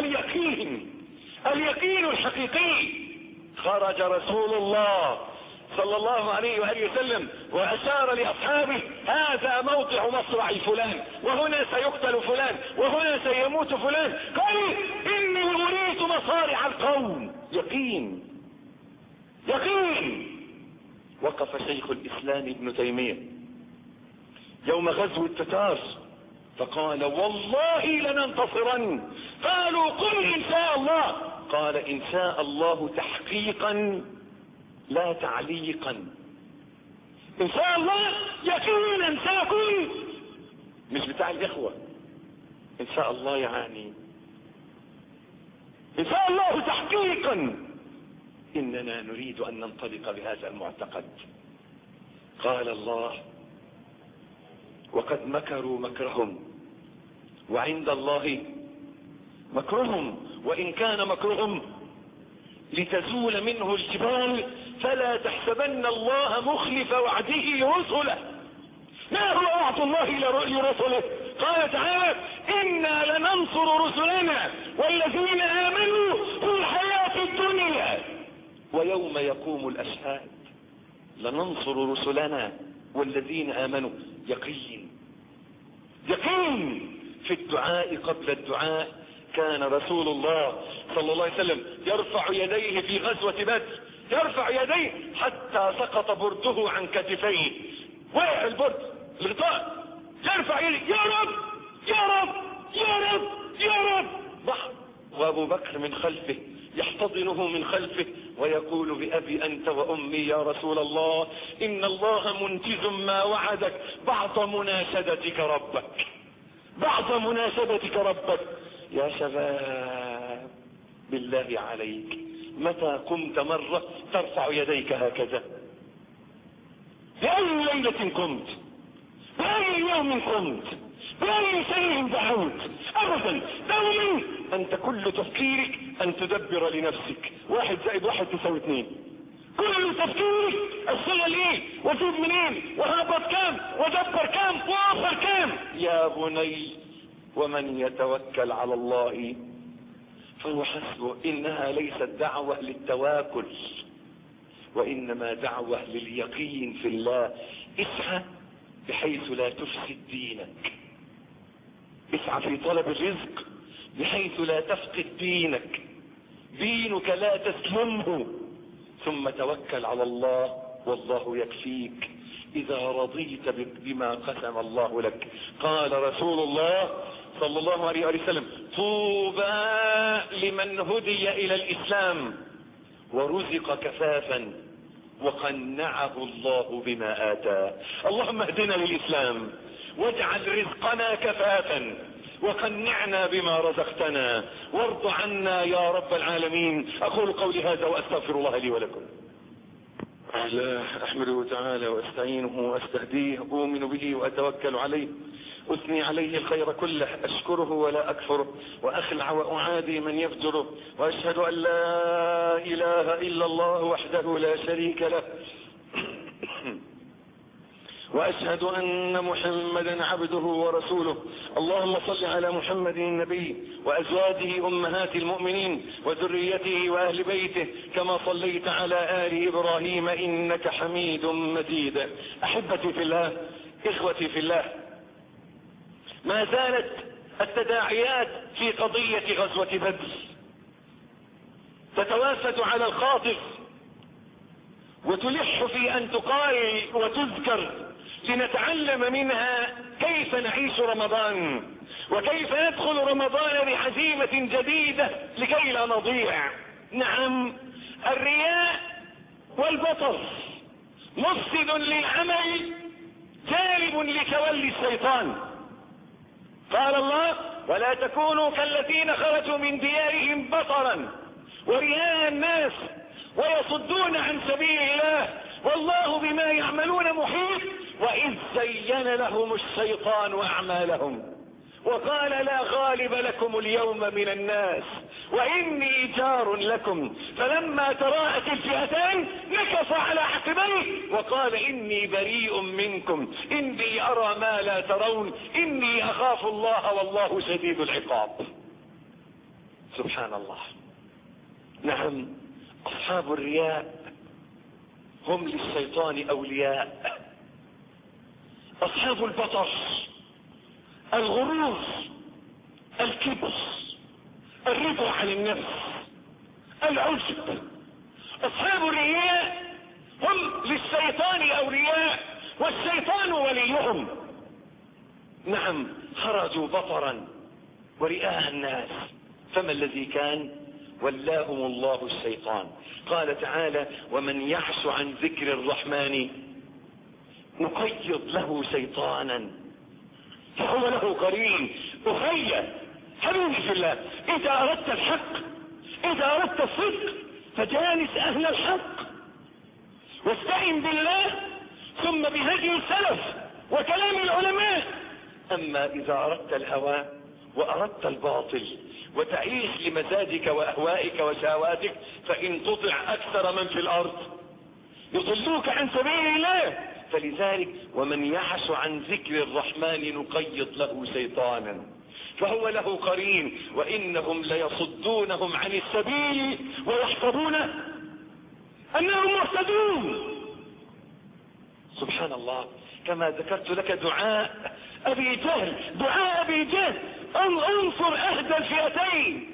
اليقين الحقيقي. خرج رسول الله صلى الله عليه وسلم وأشار لأصحابه: هذا موضع مصرع فلان، وهنا سيقتل فلان، وهنا سيموت فلان. قال: إني أريد مصارع القوم. يقين. وقف شيخ الإسلام ابن تيمية يوم غزو التتار فقال: والله لننتصرن. قالوا: قل إن شاء الله. قال: إن شاء الله تحقيقا لا تعليقا. إن شاء الله يقينا سيكون، مش بتاع الإخوة. إن شاء الله يعني إن شاء الله تحقيقا. إننا نريد أن ننطلق بهذا المعتقد. قال الله: وقد مكروا مكرهم وعند الله مكرهم وإن كان مكرهم لتزول منه الجبال فلا تحسبن الله مخلف وعده رسله. ما هو وعد الله لرسله؟ قال تعالى: إنا لننصر رسلنا والذين آمنوا في الحياة الدنيا ويوم يقوم الأشهاد. لننصر رسلنا والذين آمنوا. يقين في الدعاء. قبل الدعاء كان رسول الله صلى الله عليه وسلم يرفع يديه في غزوة بدر، يرفع يديه حتى سقط برده عن كتفيه، وقع البرد الغطاء، يرفع يديه: يا رب يا رب يا رب يا رب. وابو بكر من خلفه يحتضنه من خلفه ويقول: بأبي أنت وأمي يا رسول الله، إن الله منجز ما وعدك بعد مناشدتك ربك. يا شباب بالله عليك، متى قمت مرة ترفع يديك هكذا؟ بأي ليلة قمت؟ بأي يوم قمت؟ بأي شيء دعوت؟ أبدا. دوما أنت كل تفكيرك أن تدبر لنفسك 1 + 1 = 2. كل تفكيرك اشتغل ايه وجيب منين وهبط كام ودبر كام واخر كام. يا بني ومن يتوكل على الله فهو حسبه. انها ليست دعوة للتواكل وانما دعوة لليقين في الله. اسعى بحيث لا تفسد دينك، اسعى في طلب الرزق بحيث لا تفقد دينك، دينك لا تسلمه، ثم توكل على الله والله يكفيك اذا رضيت بما قسم الله لك. قال رسول الله صلى الله عليه وسلم: طوبى لمن هدي الى الاسلام ورزق كفافا وقنعه الله بما آتاه. اللهم اهدنا للإسلام واجعل رزقنا كفافا وقنعنا بما رزقتنا وارض عنا يا رب العالمين. أقول قولي هذا وأستغفر الله لي ولكم. أحمده تعالى وأستعينه وأستهديه، أؤمن به وأتوكل عليه، أثني عليه الخير كله، أشكره ولا أكفره، وأخلع وأعادي من يفجره، وأشهد أن لا إله إلا الله وحده لا شريك له، وأشهد أن محمدا عبده ورسوله. اللهم صل على محمد النبي وأزواجه أمهات المؤمنين وذريته وأهل بيته كما صليت على آل إبراهيم إنك حميد مجيد. أحبتي في الله، إخوتي في الله، ما زالت التداعيات في قضية غزوة بدر تتوافد على الخاطر وتلح في أن تقال وتذكر لنتعلم منها كيف نعيش رمضان وكيف ندخل رمضان بعزيمة جديدة لكي لا نضيع. نعم، الرياء والبطر مفسد للعمل جالب لتولي الشيطان. قال الله: ولا تكونوا كالذين خرجوا من ديارهم بطرا ورئاء الناس ويصدون عن سبيل الله والله بما يعملون محيط، وإذ زين لهم الشيطان أعمالهم وقال: لا غالب لكم اليوم من الناس وإني جار لكم، فلما تراءت الفئتان نكص على عقبيه وقال: إني بريء منكم إني أرى ما لا ترون إني أخاف الله والله شديد العقاب. سبحان الله. نعم، أصحاب الرياء هم للشيطان أولياء. أصحاب البطر، الغرور، الكبر، الرضا عن النفس، العجب. أصحاب الرياء هم للشيطان أولياء والشيطان وليهم. نعم، خرجوا بطرا ورئاء الناس، فما الذي كان؟ ولاهم الله الشيطان. قال تعالى: ومن يعش عن ذكر الرحمن نقيض له شيطانا فهو له قرين. أخي حبيبي في الله، إذا أردت الحق، إذا أردت الصدق، فجالس أهل الحق واستعن بالله ثم بهدي السلف وكلام العلماء. أما إذا أردت الهوى وأردت الباطل وتعيش لمزاجك وأهوائك وشهواتك فإن تطع أكثر من في الأرض يضلوك عن سبيل الله. فلذلك ومن يعش عن ذكر الرحمن نقيض له شيطانا فهو له قرين وإنهم ليصدونهم عن السبيل ويحسبون أنهم مهتدون. سبحان الله. كما ذكرت لك دعاء أبي جهل، دعاء أبي جهل: انصر أهدى الفئتين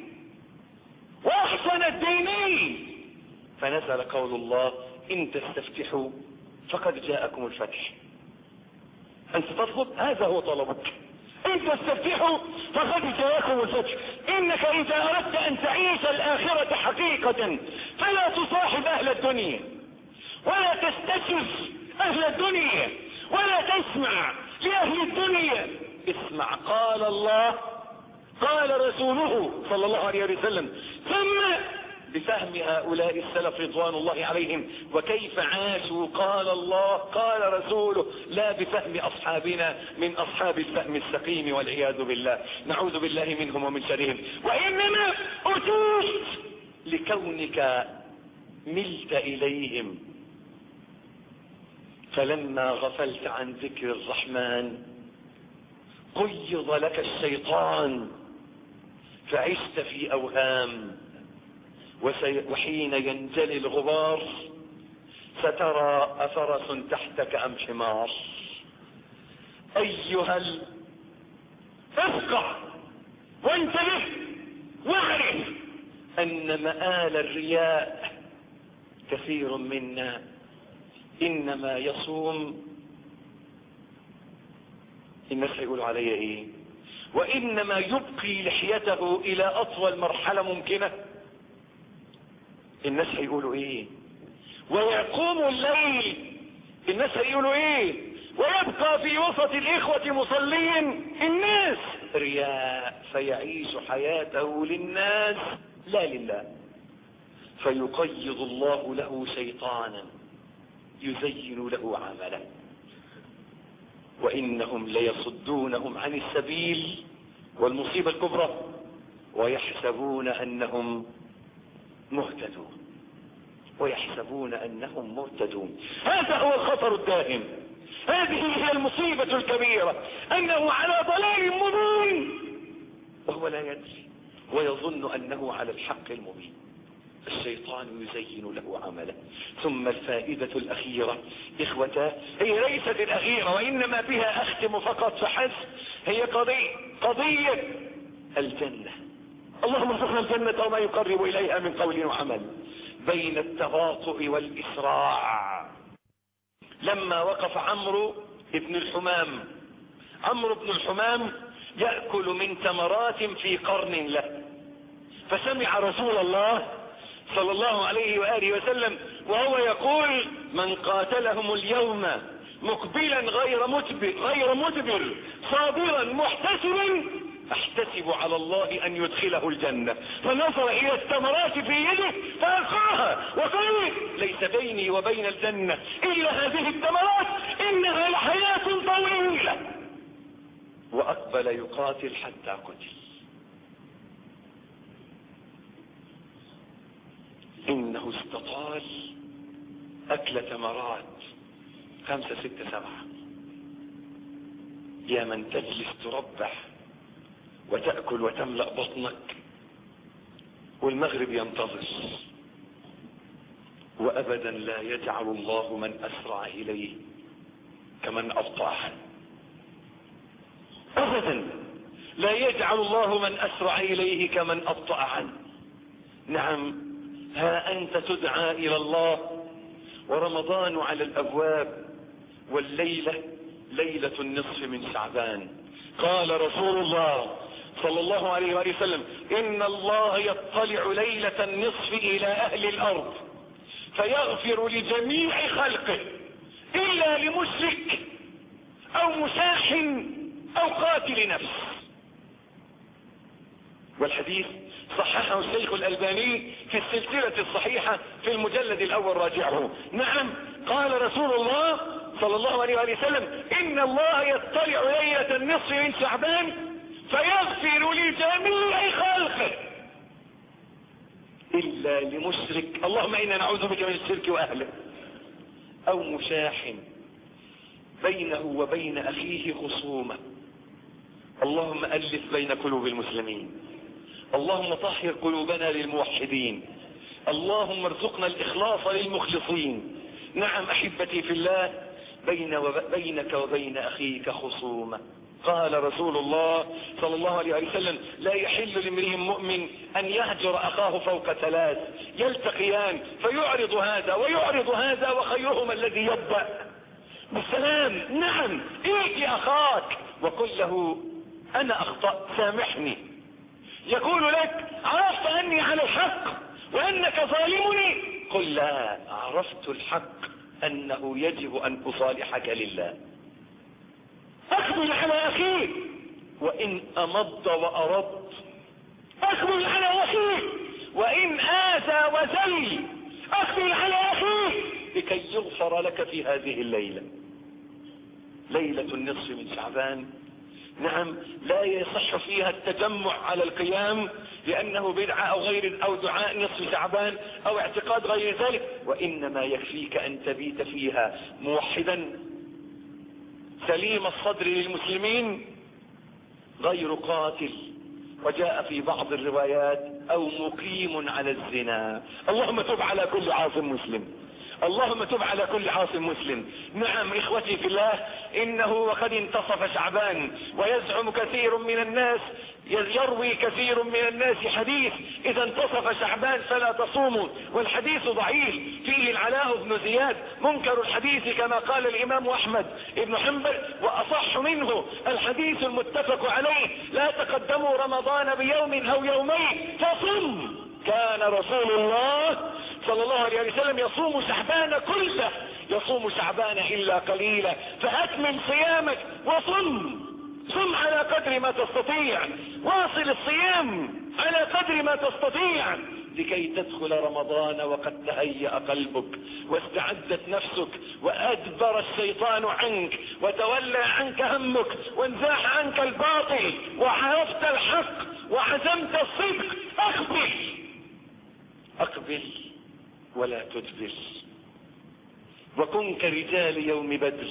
وأحسن الدينين. فنزل قول الله: إن تستفتحوا فقد جاءكم الفتح. أنت تطلب، هذا هو طلبك. إن تستفتحوا فقد جاءكم الفتح. إنك إذا أردت أن تعيش الآخرة حقيقة فلا تصاحب أهل الدنيا ولا تستشرف أهل الدنيا ولا تسمع لأهل الدنيا. اسمع قال الله قال رسوله صلى الله عليه وسلم، ثم بفهم هؤلاء السلف رضوان الله عليهم وكيف عاشوا قال الله قال رسوله، لا بفهم أصحابنا من أصحاب الفهم السقيم والعياذ بالله، نعوذ بالله منهم ومن شرهم. وإنما أتيت لكونك ملت إليهم. فلما غفلت عن ذكر الرحمن قيض لك الشيطان فعشت في أوهام. وحين ينجلي الغبار سترى أفرس تحتك أم حمار. أيها افقع وانتبه واعرف أن مآل الرياء كثير منا إنما يصوم الناس هيقولوا علي ايه، وإنما يبقي لحيته إلى أطول مرحلة ممكنة. الناس هيقولوا ايه، ويقوم الليل الناس هيقولوا ايه، ويبقى في وسط الإخوة مصلين الناس. رياء، فيعيش حياته للناس لا لله. فيقيض الله له شيطانا يزين له عمله، وإنهم ليصدونهم عن السبيل، والمصيبة الكبرى ويحسبون أنهم مهتدون، ويحسبون أنهم مهتدون. هذا هو الخطر الدائم، هذه هي المصيبة الكبيرة، أنه على ضلال مبين وهو لا يدري ويظن أنه على الحق المبين. الشيطان يزين له عمله. ثم الفائدة الأخيرة إخوة، هي ليست الأخيرة وإنما بها أختم فقط فحسب، هي قضية الجنة. اللهم ارزقنا الجنة وما يقرب إليها من قول وعمل. بين التباطؤ والإسراع. لما وقف عمرو بن الحمام يأكل من تمرات في قرن له، فسمع رسول الله صلى الله عليه وآله وسلم وهو يقول: من قاتلهم اليوم مقبلا غير مدبر صابرا محتسبا احتسب على الله ان يدخله الجنة. فنظر الى الثمرات في يده فألقاها وقال: ليس بيني وبين الجنة الا هذه الثمرات، انها لحياة طويلة. واقبل يقاتل حتى قتل. انه استطال اكل ثمرات 5 6 7. يا من تجلس تربح وتأكل وتملأ بطنك والمغرب ينتظر، وابدا لا يجعل الله من اسرع اليه كمن ابطأ عنه. ابدا لا يجعل الله من اسرع اليه كمن ابطأ عنه. نعم، ها انت تدعى الى الله ورمضان على الابواب، والليلة ليلة النصف من شعبان. قال رسول الله صلى الله عليه وآله وسلم: إن الله يطلع ليلة النصف إلى أهل الأرض فيغفر لجميع خلقه إلا لمشرك أو مشاح أو قاتل نفس. والحديث صححه الشيخ الألباني في السلسلة الصحيحة في المجلد الأول، راجعه. نعم، قال رسول الله صلى الله عليه وآله وسلم: إن الله يطلع ليلة النصف من شعبان فيغفر لجميع خلقه إلا لمشرك، اللهم إنا نعوذ بك من الشرك وأهله، أو مشاح بينه وبين أخيه خصومة. اللهم ألف بين قلوب المسلمين، اللهم طهر قلوبنا للموحدين، اللهم ارزقنا الإخلاص للمخلصين. نعم أحبتي في الله، بينك وبين أخيك خصومة. قال رسول الله صلى الله عليه وسلم: لا يحل لامرئ مؤمن أن يهجر أخاه فوق 3، يلتقيان فيعرض هذا ويعرض هذا وخيرهما الذي يبدأ بالسلام. نعم، ائت أخاك وقل له: أنا أخطأت سامحني. يقول لك: عرفت أني على الحق وأنك ظالمني؟ قل: لا، عرفت الحق أنه يجب أن أصالحك لله. أقبل على أخيك وإن أمض وأرد، أقبل على أخيك وإن آذى وذل، أقبل على أخيك لكي يغفر لك في هذه الليلة، ليلة النصف من شعبان. نعم، لا يصح فيها التجمع على القيام لأنه بدعة أو دعاء نصف شعبان أو اعتقاد غير ذلك، وإنما يكفيك أن تبيت فيها موحدا سليم الصدر للمسلمين غير قاتل، وجاء في بعض الروايات أو مقيم على الزنا. اللهم تب على كل عاصم مسلم، اللهم تب على كل عاصم مسلم. نعم إخوتي في الله، إنه وقد انتصف شعبان، ويزعم كثير من الناس، يروي كثير من الناس حديث إذا انتصف شعبان فلا تصوموا، والحديث ضعيف، فيه العلاء بن زياد منكر الحديث كما قال الإمام أحمد بن حنبل، وأصح منه الحديث المتفق عليه: لا تقدموا رمضان بيوم أو يومين فصم. كان رسول الله صلى الله عليه وسلم يصوم شعبان كله، يصوم شعبان إلا قليلا، فأكمل صيامك وصم، صم على قدر ما تستطيع، واصل الصيام على قدر ما تستطيع لكي تدخل رمضان وقد تهيأ قلبك واستعدت نفسك وأدبر الشيطان عنك وتولى عنك همك وانزاح عنك الباطل وعرفت الحق وعزمت الصدق. أقبل ولا تدبر، وكن كرجال يوم بدر.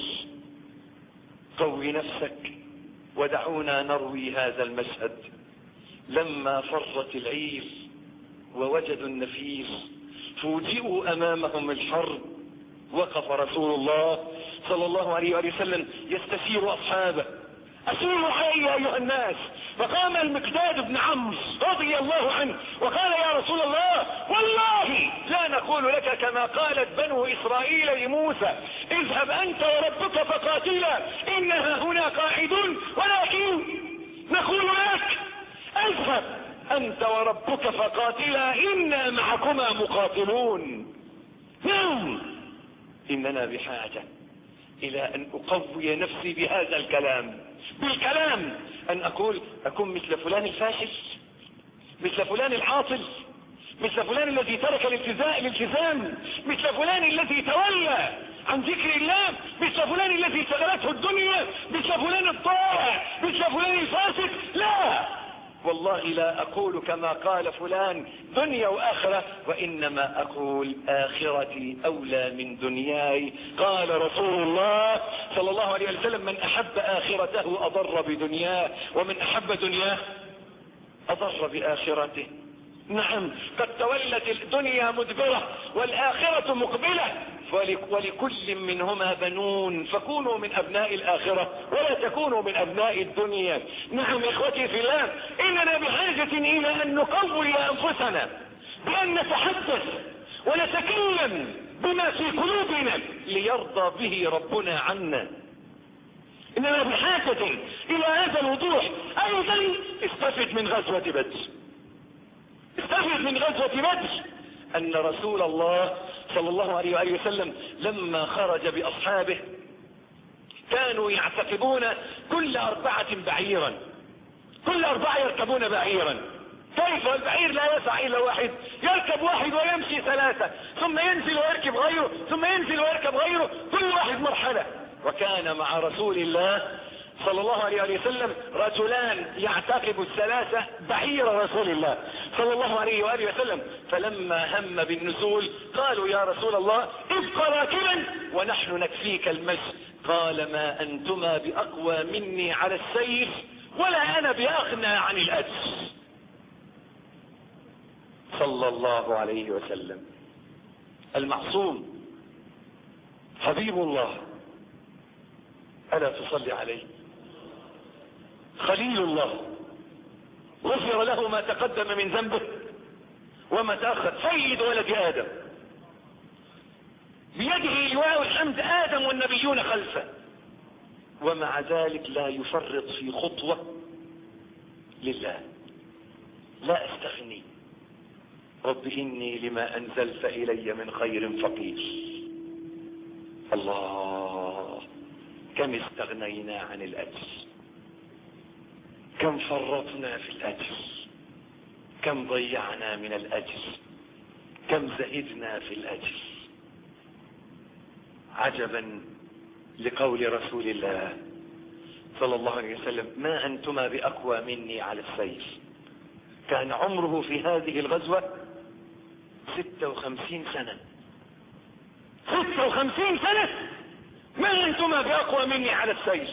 قوي نفسك، ودعونا نروي هذا المشهد. لما فرت العير ووجدوا النفير فوجئوا أمامهم الحرب، وقف رسول الله صلى الله عليه وسلم يستشير أصحابه: أسيروا علي أيها الناس. فقام المقداد بن عمرو رضي الله عنه وقال: يا رسول الله، والله لا نقول لك كما قالت بنو إسرائيل لموسى: اذهب أنت وربك فقاتلا إنها هنا قاعدون، ولكن نقول لك: اذهب أنت وربك فقاتلا إنا معكما مقاتلون. نعم، إننا بحاجة إلى أن أقوي نفسي بهذا الكلام، بالكلام أن أكون مثل فلان الفاشل، مثل فلان العاطل، مثل فلان الذي ترك الالتزام، مثل فلان الذي تولى عن ذكر الله، مثل فلان الذي شغلته الدنيا، مثل فلان الضائع، مثل فلان الفاسد. لا والله، لا أقول كما قال فلان دنيا وآخرة، وإنما أقول آخرتي أولى من دنياي. قال رسول الله صلى الله عليه وسلم: من أحب آخرته أضر بدنياه، ومن أحب دنياه أضر بآخرته. نعم، قد تولت الدنيا مدبرة والآخرة مقبلة، ولكل منهما بنون، فكونوا من أبناء الآخرة ولا تكونوا من أبناء الدنيا. نعم إخوتي في الله، إننا بحاجة إلى أن نقوي أنفسنا بأن نتحدث ونتكلم بما في قلوبنا ليرضى به ربنا عنا. إننا بحاجة إلى هذا الوضوح. أيضا استفد من غزوة بدر، استفد من غزوة بدر أن رسول الله صلى الله عليه وسلم لما خرج بأصحابه كانوا يعتقبون كل 4 بعيرا، كل 4 يركبون بعيرا. كيف؟ البعير لا يسع إلا واحد، يركب واحد ويمشي 3، ثم ينزل ويركب غيره، ثم ينزل ويركب غيره، كل واحد مرحلة. وكان مع رسول الله صلى الله عليه وسلم رجلان يعتقب 3 بعير رسول الله صلى الله عليه وسلم. فلما هم بالنزول قالوا: يا رسول الله، ابق راكبا ونحن نكفيك المشي. قال: ما أنتما بأقوى مني على السير، ولا أنا بأغنى عن الأجر. صلى الله عليه وسلم، المعصوم حبيب الله، ألا تصلي عليه؟ خليل الله، غفر له ما تقدم من ذنبه وما تأخر، سيد ولد آدم، بيده لواء الحمد، آدم والنبيون خلفه، ومع ذلك لا يفرط في خطوة لله. لا أستغني، رب إني لما أنزلت إلي من خير فقير. الله، كم استغنينا عن الأجر، كم فرطنا في الأجر، كم ضيعنا من الأجر، كم زهدنا في الأجر. عجبا لقول رسول الله صلى الله عليه وسلم: ما أنتما بأقوى مني على السيف. كان عمره في هذه الغزوة 56 سنة. 56 سنة. ما أنتما بأقوى مني على السيف.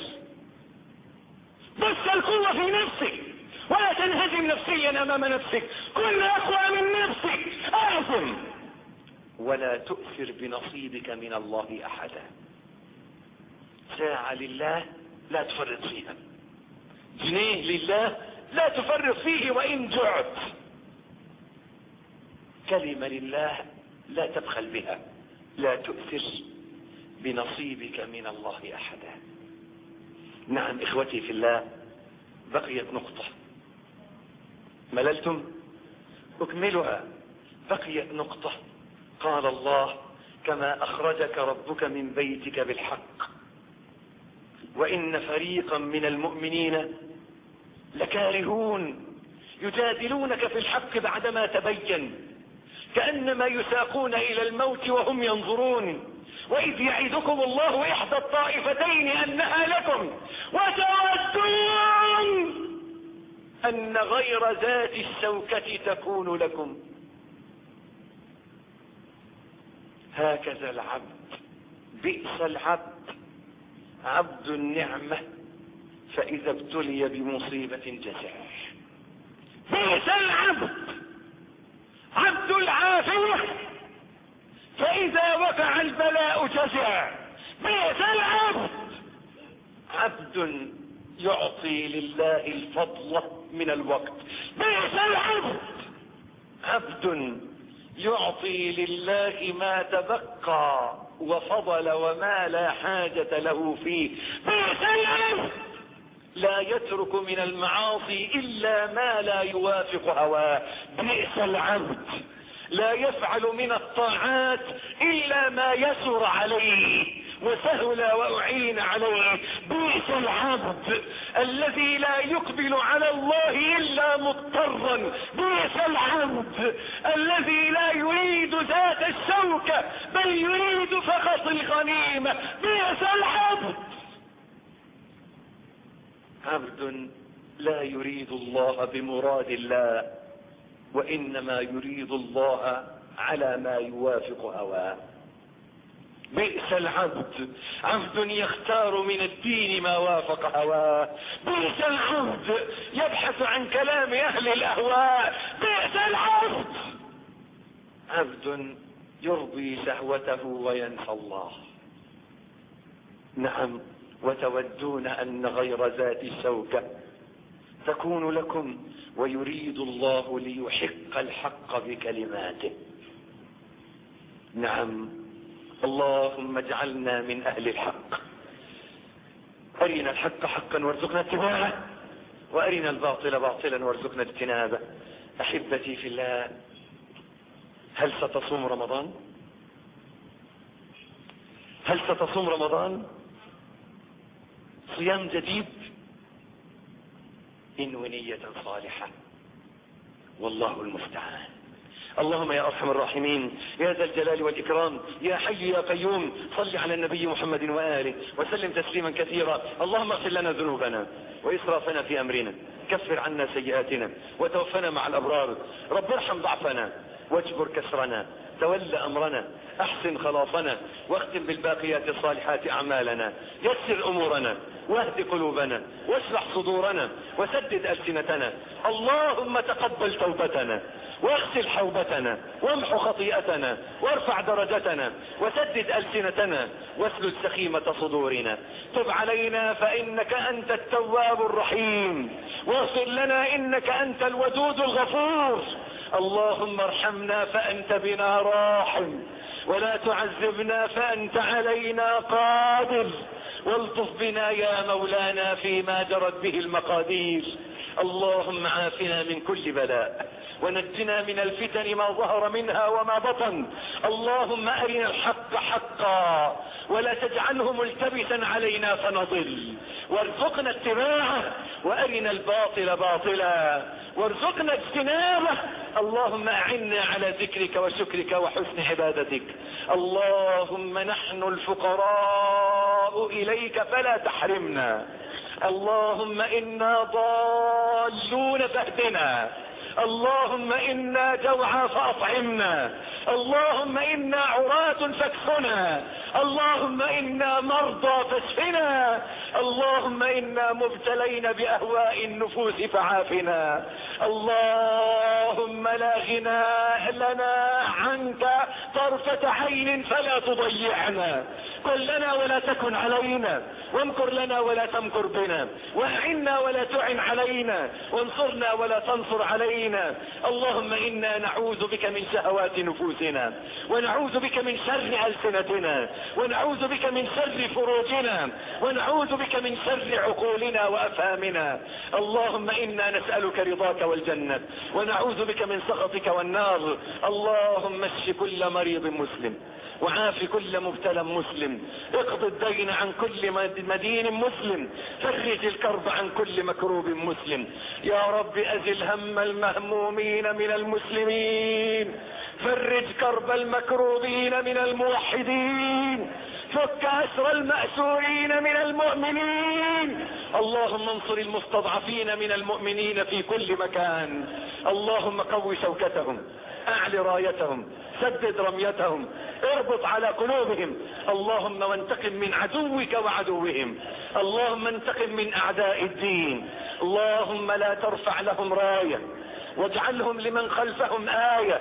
بس القوة في نفسك، ولا تنهزم نفسيا أمام نفسك. كن أقوى من نفسك. أعظم، ولا تؤثر بنصيبك من الله أحدا. ساعة لله لا تفرط فيها، جنيه لله لا تفرط فيه وإن جعت، كلمة لله لا تبخل بها، لا تؤثر بنصيبك من الله أحدا. نعم إخوتي في الله، بقيت نقطة. مللتم؟ أكملها. بقيت نقطة. قال الله: كما أخرجك ربك من بيتك بالحق وإن فريقا من المؤمنين لكارهون يجادلونك في الحق بعدما تبين كأنما يساقون إلى الموت وهم ينظرون. وإذ يعدكم الله إحدى الطائفتين أنها لكم وتودون أن غير ذات الشوكة تكون لكم. هكذا العبد. بئس العبد عبد النعمة فإذا ابتلي بمصيبة جزع. بئس العبد عبد العافية فإذا وقع البلاء جزع. بئس العبد عبد يعطي لله الفضل من الوقت. بئس العبد عبد يعطي لله ما تبقى وفضل وما لا حاجة له فيه. بئس العبد لا يترك من المعاصي إلا ما لا يوافق هواه. بئس العبد لا يفعل من الطاعات إلا ما يسر عليه وسهل وأعين عليه. بئس العبد الذي لا يقبل على الله إلا مضطرا. بئس العبد الذي لا يريد ذات الشوكة بل يريد فقط الغنيمة. بئس العبد عبد لا يريد الله بمراد الله وإنما يريد الله على ما يوافق هواه. بئس العبد عبد يختار من الدين ما وافق هواه. بئس العبد يبحث عن كلام أهل الأهواء. بئس العبد عبد يرضي شهوته وينسى الله. نعم، وتودون أن غير ذات الشوكة تكون لكم ويريد الله ليحق الحق بكلماته. نعم، اللهم اجعلنا من أهل الحق. أرنا الحق حقا وارزقنا اتباعه وأرنا الباطل باطلا وارزقنا اجتنابه. أحبتي في الله، هل ستصوم رمضان؟ هل ستصوم رمضان؟ صيام جديد إنو نية صالحة، والله المستعان. اللهم يا أرحم الراحمين، يا ذا الجلال والإكرام، يا حي يا قيوم، صل على النبي محمد وآله وسلم تسليما كثيرا. اللهم اغفر لنا ذنوبنا وإسرافنا في أمرنا، كفر عنا سيئاتنا وتوفنا مع الأبرار. رب ارحم ضعفنا واجبر كسرنا، تول أمرنا، أحسن خلاصنا، واختم بالباقيات الصالحات أعمالنا، يسر أمورنا، واهد قلوبنا، واشرح صدورنا، وسدد ألسنتنا. اللهم تقبل توبتنا، واغسل حوبتنا، وامح خطيئتنا، وارفع درجتنا، وسدد ألسنتنا، واسلل سخيمة صدورنا. تب علينا فإنك أنت التواب الرحيم، واغفر لنا إنك أنت الودود الغفور. اللهم ارحمنا فأنت بنا راحم، ولا تعذبنا فأنت علينا قادر، والطف بنا يا مولانا فيما جرت به المقادير. اللهم عافنا من كل بلاء، ونجنا من الفتن ما ظهر منها وما بطن. اللهم أرنا الحق حقا ولا تجعله ملتبسا علينا فنضل، وارزقنا اتباعه، وأرنا الباطل باطلا وارزقنا اجتنابه. اللهم أعنا على ذكرك وشكرك وحسن عبادتك. اللهم نحن الفقراء الفقراء إليك فلا تحرمنا. اللهم إنا ضالون فاهدنا. اللهم إنا جوعى فأطعمنا. اللهم إنا عراة فاكفنا. اللهم إنا مرضى فاشفنا. اللهم إنا مبتلين بأهواء النفوس فعافنا. اللهم لا غنى لنا عنك طرفة عين فلا تضيعنا. كن لنا ولا تكن علينا، وامكر لنا ولا تمكر بنا، واعنا ولا تعن علينا، وانصرنا ولا تنصر علينا. اللهم إنا نعوذ بك من شهوات نفوسنا، ونعوذ بك من شر ألسنتنا، ونعوذ بك من شر فروجنا، ونعوذ بك من شر عقولنا وأفهامنا. اللهم إنا نسألك رضاك والجنة، ونعوذ بك من سخطك والنار. اللهم اشف كل مريض مسلم، وعاف كل مبتلى مسلم، اقض الدين عن كل مدين مسلم، فرج الكرب عن كل مكروب مسلم. يا رب أزل هم المهمومين من المسلمين، فرج كرب المكروبين من الموحدين، فك أسر المأسورين من المؤمنين. اللهم انصر المستضعفين من المؤمنين في كل مكان. اللهم قوي شوكتهم، اعل رايتهم، سدد رميتهم، اربط على قلوبهم. اللهم وانتقم من عدوك وعدوهم. اللهم انتقم من اعداء الدين. اللهم لا ترفع لهم راية، واجعلهم لمن خلفهم آية.